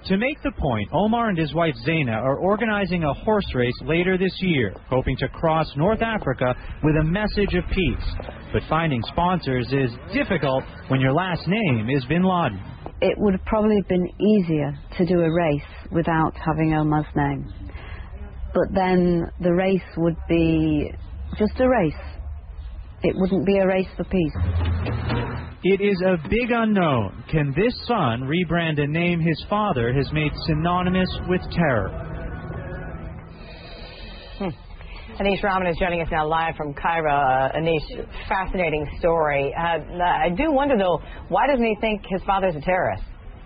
To make the point, Omar and his wife Zaina are organizing a horse race later this year, hoping to cross North Africa with a message of peace. But finding sponsors is difficult when your last name is Bin Laden. It would have probably been easier to do a race without having Omar's name. But then the race would be just a race. It wouldn't be a race for peace. It is a big unknown. Can this son rebrand a name his father has made synonymous with terror? Anish Rahman is joining us now live from Cairo. Anish, fascinating story. I do wonder, though, why doesn't he think his father's a terrorist?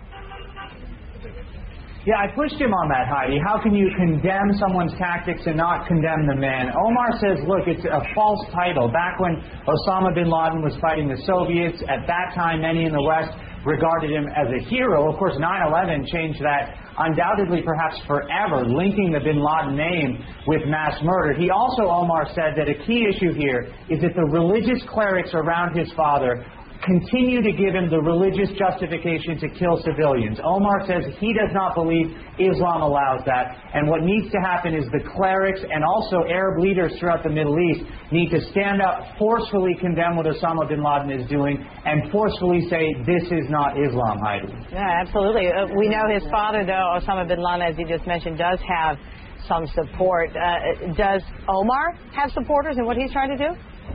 Yeah, I pushed him on that, Heidi. How can you condemn someone's tactics and not condemn the man? Omar says, look, it's a false title. Back when Osama bin Laden was fighting the Soviets, at that time many in the West regarded him as a hero. Of course, 9/11 changed that undoubtedly, perhaps forever, linking the bin Laden name with mass murder. He also, Omar said, that a key issue here is that the religious clerics around his father continue to give him the religious justification to kill civilians. Omar says he does not believe Islam allows that, and what needs to happen is the clerics and also Arab leaders throughout the Middle East need to stand up, forcefully condemn what Osama bin Laden is doing, and forcefully say this is not Islam, Heidi. Yeah, absolutely. We know his father, though, Osama bin Laden, as you just mentioned, does have some support. Does Omar have supporters in what he's trying to do?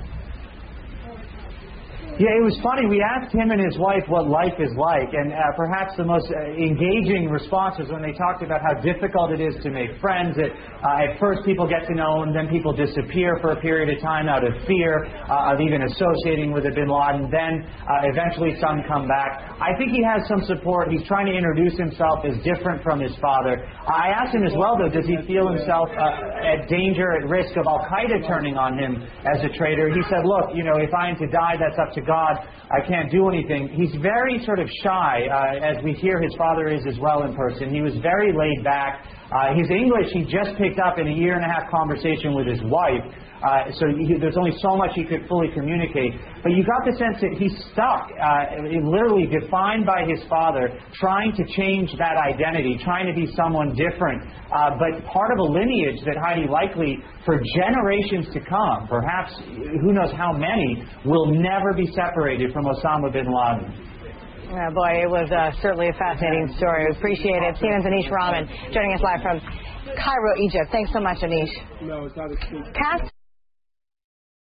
Yeah, it was funny. We asked him and his wife what life is like, and perhaps the most engaging response was when they talked about how difficult it is to make friends. At first people get to know him, then people disappear for a period of time out of fear of even associating with a bin Laden. Then eventually some come back. I think he has some support. He's trying to introduce himself as different from his father. I asked him as well, though, does he feel himself at danger, at risk of Al-Qaeda turning on him as a traitor? He said, look, if I am to die, that's up to God. I can't do anything. He's very sort of shy, as we hear his father is as well in person. He was very laid back. His English he just picked up in a year-and-a-half conversation with his wife, so there's only so much he could fully communicate. But you got the sense that he's stuck, literally defined by his father, trying to change that identity, trying to be someone different, but part of a lineage that Heidi likely for generations to come, perhaps who knows how many, will never be separated from Osama bin Laden. Oh boy, it was certainly a fascinating story. We appreciate it. CNN's Anish Rahman joining us live from Cairo, Egypt. Thanks so much, Anish. No, it's not a